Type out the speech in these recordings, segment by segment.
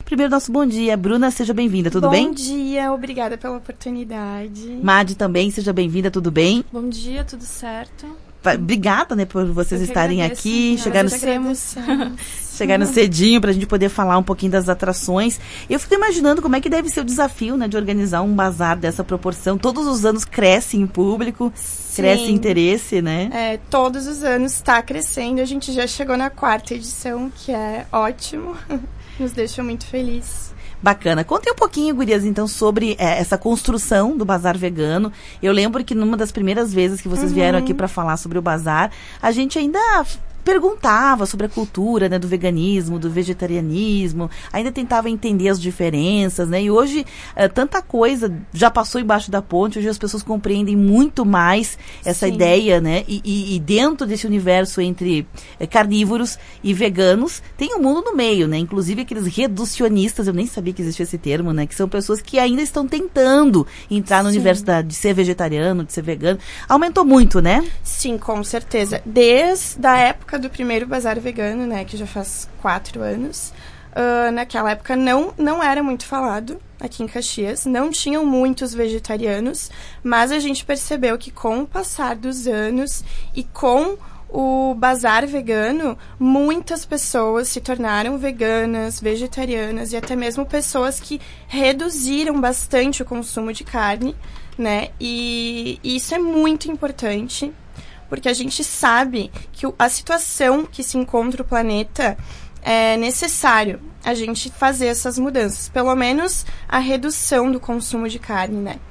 primeiro nosso bom dia. Bruna, seja bem-vinda, tudo bem? Bom dia, obrigada pela oportunidade. Madi também, seja bem-vinda, tudo bem? Bom dia, tudo certo? Obrigada, né, por vocês estarem aqui, chegaram cedinho pra gente poder falar um pouquinho das atrações. Eu fico imaginando como é que deve ser o desafio, né, de organizar um bazar dessa proporção. Todos os anos cresce em público, cresce interesse, né? Todos os anos está crescendo. A gente já chegou na 4ª edição, que é ótimo. Nos deixa muito felizes. Bacana. Contem um pouquinho, gurias, então, sobre essa construção do Bazar Vegano. Eu lembro que numa das primeiras vezes que vocês vieram aqui para falar sobre o Bazar, a gente ainda perguntava sobre a cultura, né, do veganismo, do vegetarianismo, ainda tentava entender as diferenças, né, e hoje tanta coisa já passou embaixo da ponte, hoje as pessoas compreendem muito mais essa ideia, né, e dentro desse universo entre carnívoros e veganos, tem um mundo no meio, né, inclusive aqueles reducionistas, eu nem sabia que existia esse termo, né, que são pessoas que ainda estão tentando entrar no universo de ser vegetariano, de ser vegano. Aumentou muito, né? Sim, com certeza. Desde a época do primeiro Bazar Vegano, né, que já faz 4 anos, naquela época não era muito falado aqui em Caxias, não tinham muitos vegetarianos, mas a gente percebeu que com o passar dos anos e com o Bazar Vegano, muitas pessoas se tornaram veganas, vegetarianas e até mesmo pessoas que reduziram bastante o consumo de carne, né, e isso é muito importante, porque a gente sabe que a situação que se encontra o planeta é necessário a gente fazer essas mudanças, pelo menos a redução do consumo de carne, né?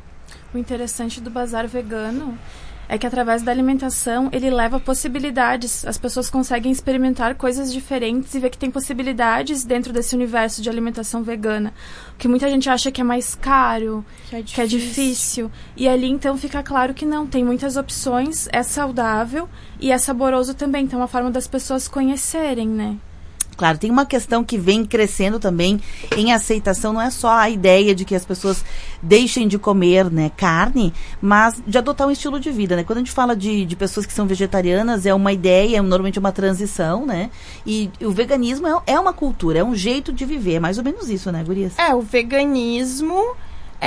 O interessante do Bazar Vegano é que através da alimentação ele leva possibilidades. As pessoas conseguem experimentar coisas diferentes e ver que tem possibilidades dentro desse universo de alimentação vegana. O que muita gente acha que é mais caro, que é difícil. E ali então fica claro que não, tem muitas opções, é saudável e é saboroso também. Então é uma forma das pessoas conhecerem, né? Claro, tem uma questão que vem crescendo também em aceitação, não é só a ideia de que as pessoas deixem de comer, né, carne, mas de adotar um estilo de vida, né? Quando a gente fala de pessoas que são vegetarianas, é uma ideia, normalmente uma transição, né? E o veganismo é uma cultura, é um jeito de viver, é mais ou menos isso, né, gurias? O veganismo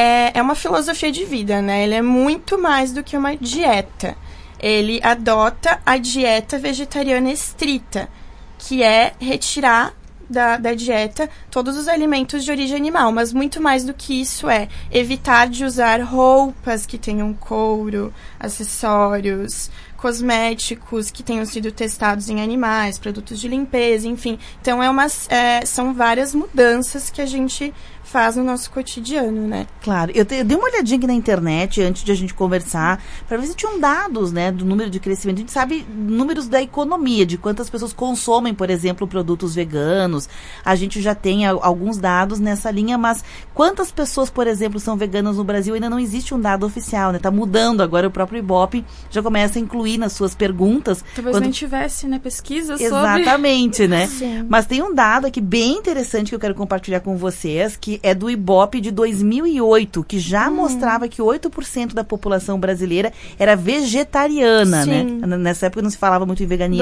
é uma filosofia de vida, né? Ele é muito mais do que uma dieta. Ele adota a dieta vegetariana estrita, que é retirar da dieta todos os alimentos de origem animal, mas muito mais do que isso é evitar de usar roupas que tenham couro, acessórios, cosméticos que tenham sido testados em animais, produtos de limpeza, enfim. Então são várias mudanças que a gente faz no nosso cotidiano, né? Claro. Eu dei uma olhadinha aqui na internet antes de a gente conversar, para ver se tinham dados, né, do número de crescimento. A gente sabe números da economia, de quantas pessoas consomem, por exemplo, produtos veganos. A gente já tem alguns dados nessa linha, mas quantas pessoas, por exemplo, são veganas no Brasil? Ainda não existe um dado oficial, né? Tá mudando agora, o próprio Ibope já começa a incluir nas suas perguntas. Talvez nem tivesse, né, pesquisa sobre... Exatamente, né? Sim. Mas tem um dado aqui bem interessante que eu quero compartilhar com vocês, que é do Ibope de 2008, que já mostrava que 8% da população brasileira era vegetariana, né? Nessa época não se falava muito em veganismo.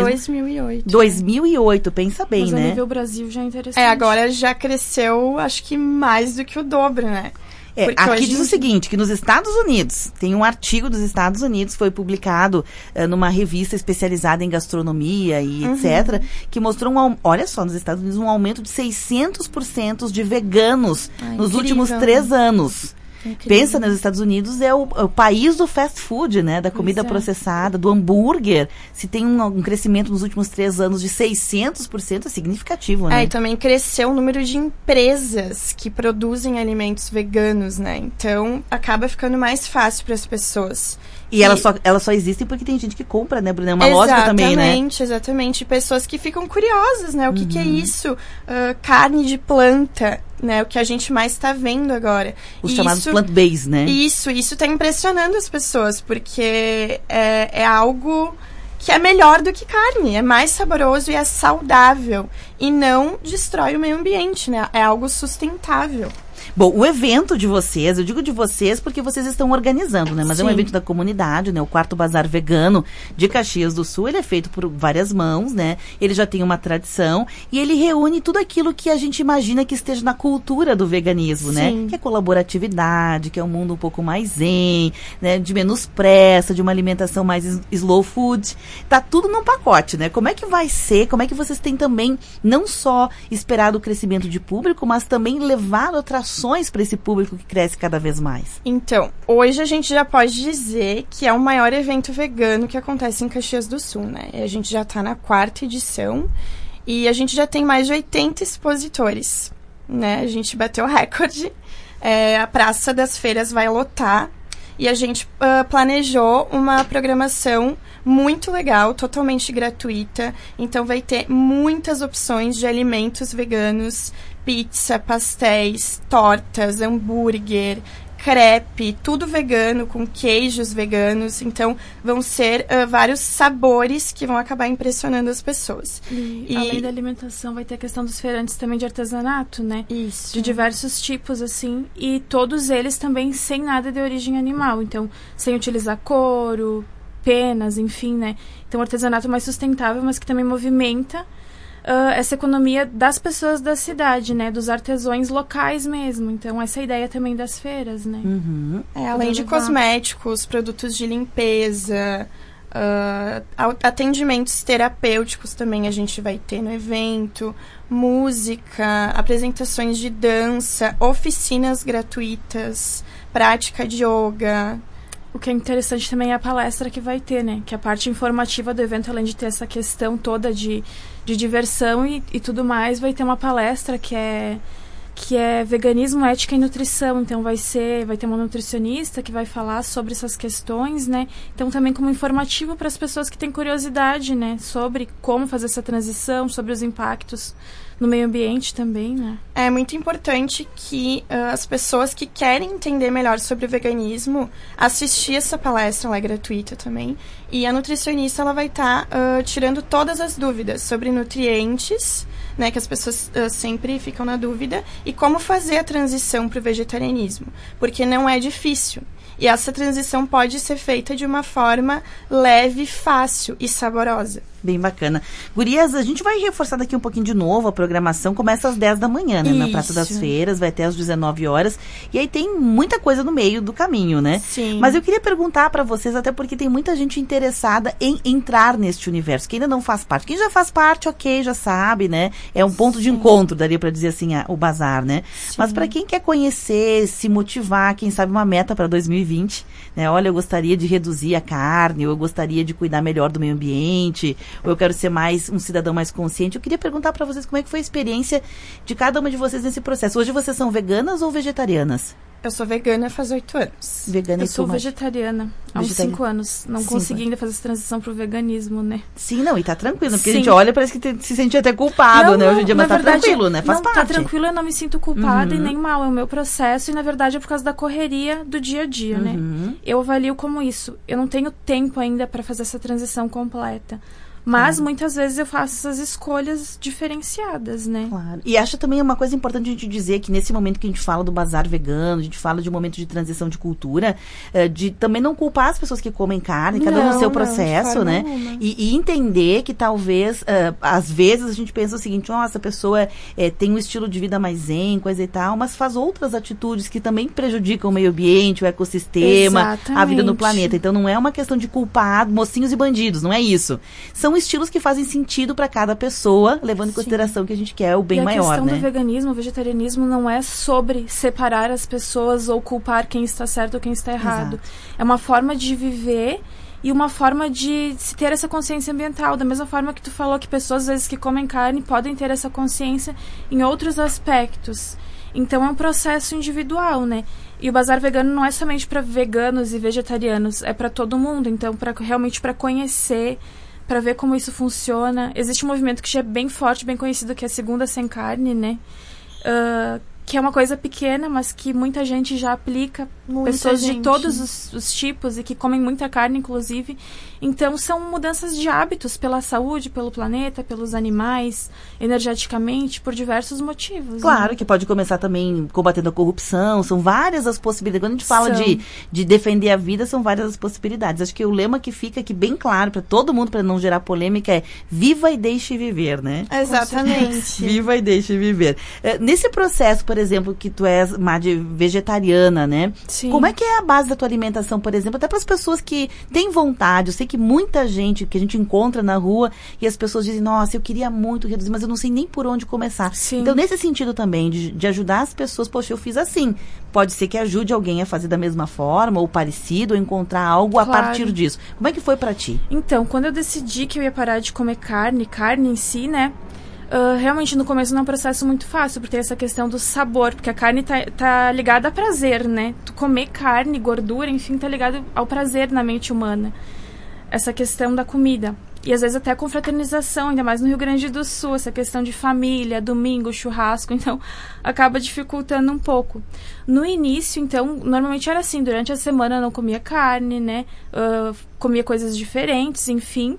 2008, pensa bem, mas né? Mas nível Brasil já é interessante. Agora já cresceu, acho que mais do que o dobro, né? Aqui diz o seguinte, que nos Estados Unidos, tem um artigo dos Estados Unidos que foi publicado numa revista especializada em gastronomia e etc., que mostrou, olha só, nos Estados Unidos, um aumento de 600% de veganos nos últimos 3 anos. Incrível. Pensa, nos Estados Unidos é o país do fast food, né? Da comida processada, do hambúrguer. Se tem um crescimento nos últimos 3 anos de 600%, é significativo, né? E também cresceu o número de empresas que produzem alimentos veganos, né? Então, acaba ficando mais fácil para as pessoas. E elas só existem porque tem gente que compra, né, Bruna? É uma lógica também, né? Exatamente. Pessoas que ficam curiosas, né? O que é isso? Carne de planta, né? O que a gente mais está vendo agora. Os chamados plant-based, né? Isso está impressionando as pessoas, porque é algo que é melhor do que carne. É mais saboroso e é saudável. E não destrói o meio ambiente, né? É algo sustentável. Bom, o evento de vocês, eu digo de vocês porque vocês estão organizando, né? Mas é um evento da comunidade, né? O Quarto Bazar Vegano de Caxias do Sul, ele é feito por várias mãos, né? Ele já tem uma tradição e ele reúne tudo aquilo que a gente imagina que esteja na cultura do veganismo, né? Que é colaboratividade, que é um mundo um pouco mais zen, né? De menos pressa, de uma alimentação mais slow food. Tá tudo num pacote, né? Como é que vai ser? Como é que vocês têm também não só esperado o crescimento de público, mas também levado atrações para esse público que cresce cada vez mais? Então, hoje a gente já pode dizer que é o maior evento vegano que acontece em Caxias do Sul, né? A gente já está na 4ª edição e a gente já tem mais de 80 expositores, né? A gente bateu o recorde. A Praça das Feiras vai lotar e a gente planejou uma programação muito legal, totalmente gratuita. Então vai ter muitas opções de alimentos veganos, pizza, pastéis, tortas, hambúrguer, crepe, tudo vegano, com queijos veganos. Então, vão ser vários sabores que vão acabar impressionando as pessoas. E além da alimentação, vai ter a questão dos feirantes também de artesanato, né? Isso. De diversos tipos, assim. E todos eles também sem nada de origem animal. Então, sem utilizar couro, penas, enfim, né? Então, artesanato mais sustentável, mas que também movimenta essa economia das pessoas da cidade, né? Dos artesãos locais mesmo. Então, essa é a ideia também das feiras, né? Além de cosméticos, produtos de limpeza, atendimentos terapêuticos também a gente vai ter no evento, música, apresentações de dança, oficinas gratuitas, prática de yoga. O que é interessante também é a palestra que vai ter, né? Que a parte informativa do evento, além de ter essa questão toda de diversão e tudo mais, vai ter uma palestra que é veganismo, ética e nutrição. Então vai ter uma nutricionista que vai falar sobre essas questões, né? Então também como informativo para as pessoas que têm curiosidade, né? Sobre como fazer essa transição, sobre os impactos no meio ambiente também, né? É muito importante que as pessoas que querem entender melhor sobre o veganismo assistir essa palestra, ela é gratuita também. E a nutricionista, ela vai estar tirando todas as dúvidas sobre nutrientes, né, que as pessoas sempre ficam na dúvida, e como fazer a transição para o vegetarianismo, porque não é difícil. E essa transição pode ser feita de uma forma leve, fácil e saborosa. Bem bacana. Gurias, a gente vai reforçar daqui um pouquinho de novo. A programação começa às 10 da manhã, né? Na Praça das Feiras, vai até às 19 horas. E aí tem muita coisa no meio do caminho, né? Sim. Mas eu queria perguntar para vocês, até porque tem muita gente interessada em entrar neste universo, que ainda não faz parte. Quem já faz parte, ok, já sabe, né? É um ponto de encontro, daria para dizer assim, o bazar, né? Sim. Mas para quem quer conhecer, se motivar, quem sabe uma meta para 2020, né? Olha, eu gostaria de reduzir a carne, ou eu gostaria de cuidar melhor do meio ambiente, ou eu quero ser um cidadão mais consciente. Eu queria perguntar para vocês como é que foi a experiência de cada uma de vocês nesse processo. Hoje vocês são veganas ou vegetarianas? Eu sou vegana faz 8 anos. Vegana eu sou vegetariana há uns 5 anos. Não consegui ainda fazer essa transição pro veganismo, né? Sim, não, e tá tranquilo. Porque a gente olha, parece que se sente até culpado, né? Hoje em dia, mas tá tranquilo, né? Faz parte. Tá tranquilo, eu não me sinto culpada e nem mal. É o meu processo e, na verdade, é por causa da correria do dia a dia, né? Eu avalio como isso. Eu não tenho tempo ainda para fazer essa transição completa. Mas, muitas vezes, eu faço essas escolhas diferenciadas, né? Claro. E acho também uma coisa importante a gente dizer que nesse momento que a gente fala do bazar vegano, a gente fala de um momento de transição de cultura, de também não culpar as pessoas que comem carne, cada um no seu processo, né? E entender que talvez, às vezes, a gente pensa o seguinte, nossa, a pessoa tem um estilo de vida mais zen, coisa e tal, mas faz outras atitudes que também prejudicam o meio ambiente, o ecossistema, Exatamente. A vida no planeta. Então, não é uma questão de culpar mocinhos e bandidos, não é isso. São estilos que fazem sentido para cada pessoa, levando em consideração que a gente quer o bem maior, né? A questão do veganismo, o vegetarianismo não é sobre separar as pessoas ou culpar quem está certo ou quem está errado. Exato. É uma forma de viver e uma forma de se ter essa consciência ambiental. Da mesma forma que tu falou que pessoas, às vezes, que comem carne podem ter essa consciência em outros aspectos. Então, é um processo individual, né? E o bazar vegano não é somente para veganos e vegetarianos, é para todo mundo. Então, realmente para conhecer, para ver como isso funciona. Existe um movimento que já é bem forte, bem conhecido, que é a Segunda Sem Carne, né? Que é uma coisa pequena, mas que muita gente já aplica pessoas de todos os tipos e que comem muita carne, inclusive. Então, são mudanças de hábitos pela saúde, pelo planeta, pelos animais, energeticamente, por diversos motivos. Claro, né? que pode começar também combatendo a corrupção, são várias as possibilidades. Quando a gente fala de defender a vida, são várias as possibilidades. Acho que o lema que fica aqui bem claro para todo mundo, para não gerar polêmica, é viva e deixe viver, né? Exatamente. Viva e deixe viver. Nesse processo, por exemplo, que tu és, Madi, vegetariana, né? Sim. Como é que é a base da tua alimentação, por exemplo? Até para as pessoas que têm vontade. Eu sei que muita gente que a gente encontra na rua e as pessoas dizem, nossa, eu queria muito reduzir, mas eu não sei nem por onde começar. Sim. Então, nesse sentido também, de ajudar as pessoas, poxa, eu fiz assim. Pode ser que ajude alguém a fazer da mesma forma, ou parecido, ou encontrar algo a partir disso. Como é que foi para ti? Então, quando eu decidi que eu ia parar de comer carne em si, né? Realmente no começo não é um processo muito fácil, porque tem essa questão do sabor, porque a carne tá ligada a prazer, né? Tu comer carne, gordura, enfim, tá ligado ao prazer na mente humana. Essa questão da comida. E às vezes até a confraternização, ainda mais no Rio Grande do Sul, essa questão de família, domingo, churrasco, então acaba dificultando um pouco. No início, então, normalmente era assim, durante a semana eu não comia carne, né? Comia coisas diferentes, enfim.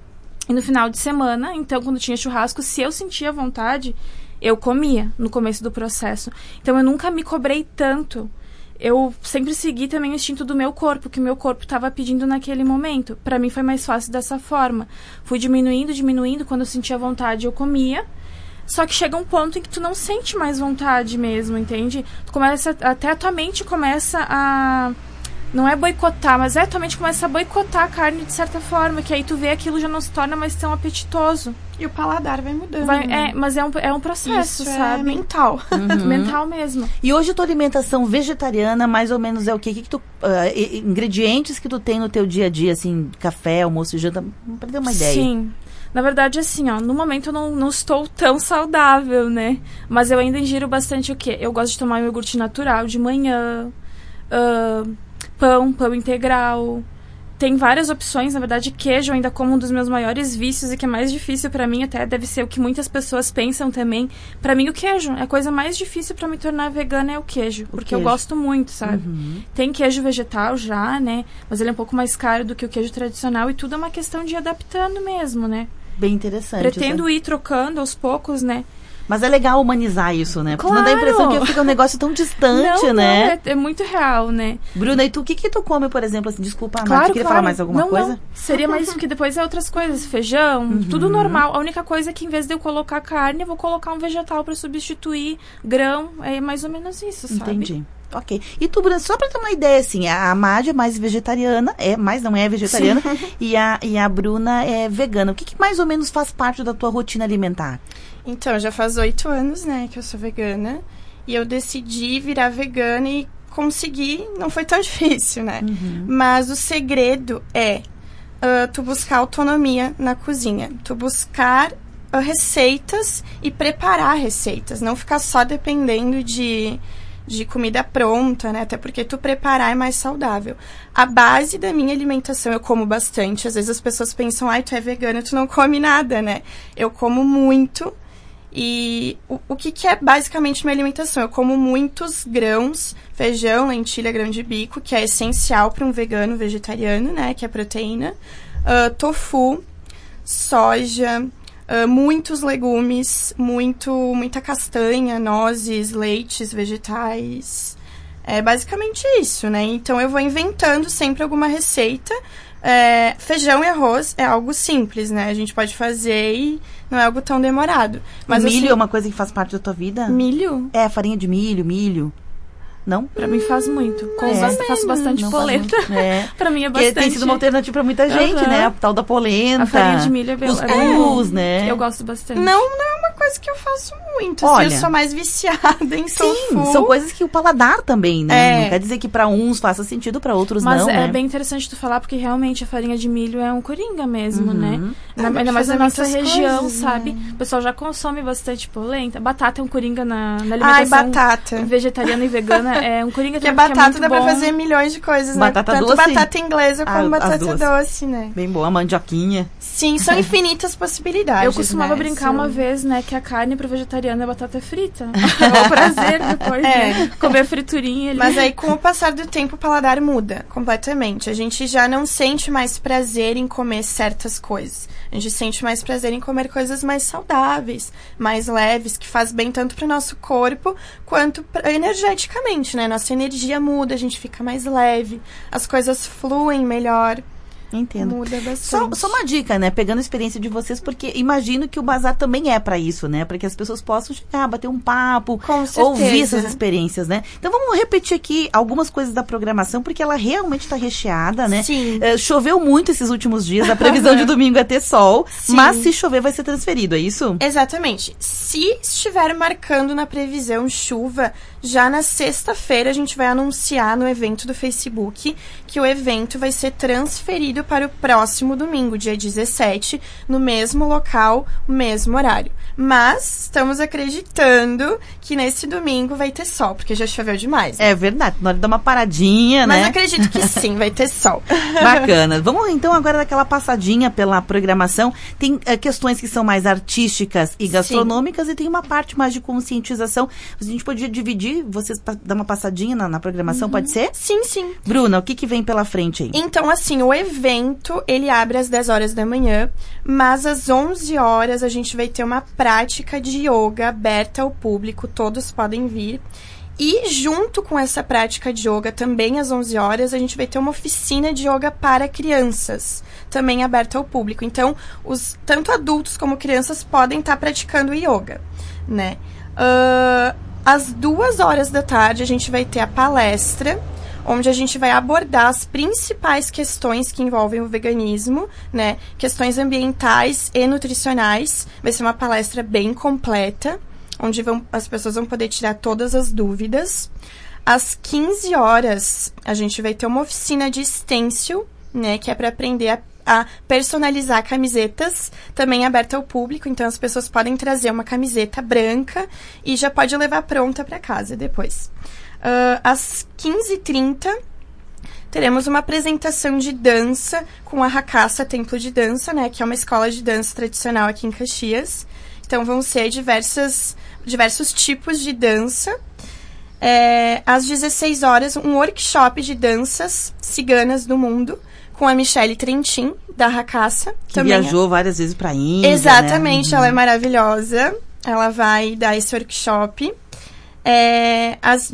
E no final de semana, então, quando tinha churrasco, se eu sentia vontade, eu comia no começo do processo. Então, eu nunca me cobrei tanto. Eu sempre segui também o instinto do meu corpo, que o meu corpo estava pedindo naquele momento. Para mim foi mais fácil dessa forma. Fui diminuindo, quando eu sentia vontade eu comia. Só que chega um ponto em que tu não sente mais vontade mesmo, entende? Tu começa, até a tua mente começa a... Não é boicotar, mas tua mente começa a boicotar a carne de certa forma, que aí tu vê aquilo já não se torna mais tão apetitoso. E o paladar vai mudando. Mas é um processo, isso sabe? É mental. Mental mesmo. E hoje a tua alimentação vegetariana, mais ou menos, é o quê? Que tu, ingredientes que tu tem no teu dia a dia, assim, café, almoço e janta, pra ter uma ideia. Sim. Na verdade, assim, ó, no momento eu não estou tão saudável, né? Mas eu ainda ingiro bastante o quê? Eu gosto de tomar iogurte natural de manhã, pão integral. Tem várias opções, na verdade, queijo ainda como um dos meus maiores vícios e que é mais difícil pra mim, até deve ser o que muitas pessoas pensam também. Pra mim, o queijo, a coisa mais difícil pra me tornar vegana é o queijo, porque eu gosto muito, sabe? Tem queijo vegetal já, né? Mas ele é um pouco mais caro do que o queijo tradicional e tudo é uma questão de ir adaptando mesmo, né? Bem interessante. Pretendo ir trocando aos poucos, né? Mas é legal humanizar isso, né? Porque claro. Não dá a impressão que fica um negócio tão distante, né? Não, é muito real, né? Bruna, e tu, o que tu come, por exemplo? Assim, desculpa, claro, tu queria falar mais alguma coisa? Não. Seria mais porque depois é outras coisas. Feijão, tudo normal. A única coisa é que em vez de eu colocar carne, eu vou colocar um vegetal pra substituir grão. É mais ou menos isso, sabe? Entendi. Ok. E tu, Bruna, só pra ter uma ideia, assim, a Madi é mais vegetariana, mas não é vegetariana, e a Bruna é vegana. O que mais ou menos faz parte da tua rotina alimentar? Então, já faz 8 anos, né, que eu sou vegana. E eu decidi virar vegana e consegui, não foi tão difícil, né? Mas o segredo é tu buscar autonomia na cozinha. Tu buscar receitas e preparar receitas. Não ficar só dependendo de comida pronta, né? Até porque tu preparar é mais saudável. A base da minha alimentação, eu como bastante. Às vezes as pessoas pensam, tu é vegana, tu não come nada, né? Eu como muito. E o que é basicamente minha alimentação? Eu como muitos grãos, feijão, lentilha, grão de bico, que é essencial para um vegano vegetariano, né? Que é proteína. Tofu, soja, muitos legumes, muita castanha, nozes, leites, vegetais. É basicamente isso, né? Então eu vou inventando sempre alguma receita. Feijão e arroz é algo simples, né? A gente pode fazer e não é algo tão demorado. Mas milho assim, é uma coisa que faz parte da tua vida? Milho? Farinha de milho. Não? Pra mim faz muito. Faço bastante não polenta. Pra mim é bastante. Porque tem sido uma alternativa pra muita gente, né? A tal da polenta. A farinha de milho é bem cuscuz, né? Eu gosto bastante. Não é uma coisa que eu faço muito. Olha, eu sou mais viciada em tofu. São coisas que o paladar também, né? Não quer dizer que pra uns faça sentido, pra outros não, Mas é né? bem interessante tu falar, porque realmente a farinha de milho é um coringa mesmo, né? Ainda mais na nossa região, coisas, sabe? Né? O pessoal já consome bastante polenta. Batata é um coringa na alimentação batata. Vegetariana e vegana. É um coringa também. Porque batata dá pra fazer milhões de coisas, batata né? Tanto doce, batata inglesa como batata doce, né? Bem boa, mandioquinha. Sim, são infinitas possibilidades. Eu costumava né? brincar uma vez, né, que a carne pro vegetariano vegetariano é batata frita. É um prazer depois de comer friturinha ali. Mas aí, com o passar do tempo, o paladar muda completamente. A gente já não sente mais prazer em comer certas coisas. A gente sente mais prazer em comer coisas mais saudáveis, mais leves, que faz bem tanto para o nosso corpo quanto energeticamente, né? Nossa energia muda, a gente fica mais leve, as coisas fluem melhor. Entendo. Muda bastante. Só uma dica, né? Pegando a experiência de vocês, porque imagino que o bazar também é para isso, né? Para que as pessoas possam chegar, bater um papo, ouvir essas experiências, né? Então vamos repetir aqui algumas coisas da programação, porque ela realmente está recheada, né? Sim. Choveu muito esses últimos dias, a previsão de domingo é ter sol, mas se chover vai ser transferido, é isso? Exatamente. Se estiver marcando na previsão chuva, já na sexta-feira a gente vai anunciar no evento do Facebook que o evento vai ser transferido para o próximo domingo, dia 17, no mesmo local, mesmo horário. Mas estamos acreditando que nesse domingo vai ter sol, porque já choveu demais. É verdade, na hora de dar uma paradinha, né? Mas acredito que sim, vai ter sol. Bacana. Vamos então agora daquela passadinha pela programação. Tem questões que são mais artísticas e gastronômicas, e tem uma parte mais de conscientização. A gente podia dividir, vocês dar uma passadinha na programação, pode ser? Sim, sim. Bruna, o que vem pela frente aí? Então, assim, o evento, ele abre às 10 horas da manhã, mas às 11 horas a gente vai ter uma prática de yoga aberta ao público, todos podem vir. E junto com essa prática de yoga, também às 11 horas, a gente vai ter uma oficina de yoga para crianças, também aberta ao público. Então, tanto adultos como crianças podem estar praticando yoga, né? Às 2 horas da tarde, a gente vai ter a palestra, onde a gente vai abordar as principais questões que envolvem o veganismo, né? Questões ambientais e nutricionais. Vai ser uma palestra bem completa, onde as pessoas vão poder tirar todas as dúvidas. Às 15 horas, a gente vai ter uma oficina de stencil, né? Que é para aprender a personalizar camisetas, também aberta ao público. Então, as pessoas podem trazer uma camiseta branca e já pode levar pronta para casa depois. Às 15h30, teremos uma apresentação de dança com a Hakasa Templo de Dança, né? Que é uma escola de dança tradicional aqui em Caxias. Então, vão ser diversos tipos de dança. Às 16 horas, um workshop de danças ciganas do mundo, com a Michelle Trentin, da Hakasa. Que viajou várias vezes para a Índia, exatamente, né? Ela é maravilhosa. Ela vai dar esse workshop. Às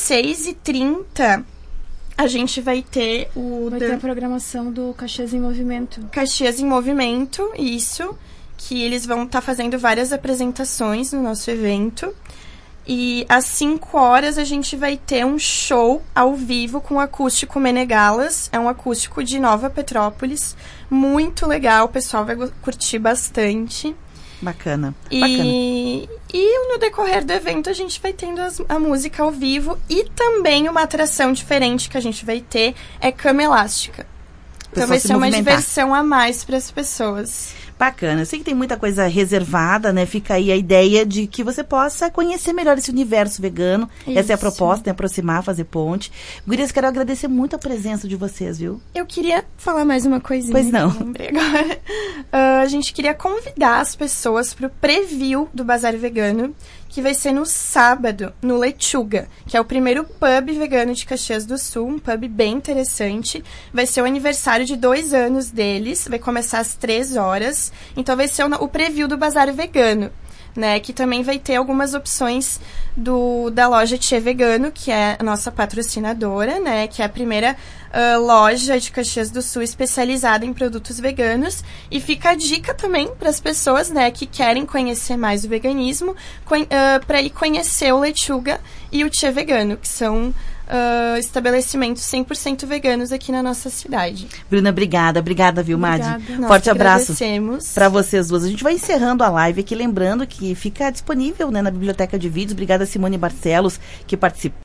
16h30, a gente vai ter Vai ter a programação do Caxias em Movimento. Caxias em Movimento, isso. Que eles vão estar fazendo várias apresentações no nosso evento. E às 5 horas a gente vai ter um show ao vivo com o Acústico Menegalas. É um acústico de Nova Petrópolis. Muito legal, o pessoal vai curtir bastante. Bacana. E no decorrer do evento a gente vai tendo a música ao vivo. E também uma atração diferente que a gente vai ter é cama elástica. Então vai ser uma diversão a mais para as pessoas. Bacana. Eu sei que tem muita coisa reservada, né? Fica aí a ideia de que você possa conhecer melhor esse universo vegano. Isso. Essa é a proposta, né? Aproximar, fazer ponte. Gurias, quero agradecer muito a presença de vocês, viu? Eu queria falar mais uma coisinha. Pois não. Que eu lembrei agora. A gente queria convidar as pessoas para o preview do Bazar Vegano, que vai ser no sábado, no Lechuga, que é o primeiro pub vegano de Caxias do Sul, um pub bem interessante. Vai ser o aniversário de 2 anos deles, vai começar às 3 horas. Então vai ser o preview do Bazar Vegano, né? Que também vai ter algumas opções da loja Tchê Vegano, que é a nossa patrocinadora, né? Que é a primeira loja de Caxias do Sul especializada em produtos veganos. E fica a dica também para as pessoas, né, que querem conhecer mais o veganismo, para ir conhecer o Lechuga e o Tchê Vegano, que são estabelecimentos 100% veganos aqui na nossa cidade. Bruna, obrigada, viu, Madi? Forte abraço para vocês duas. A gente vai encerrando a live aqui, lembrando que fica disponível, né, na biblioteca de vídeos. Obrigada, Simone Barcelos, que participou.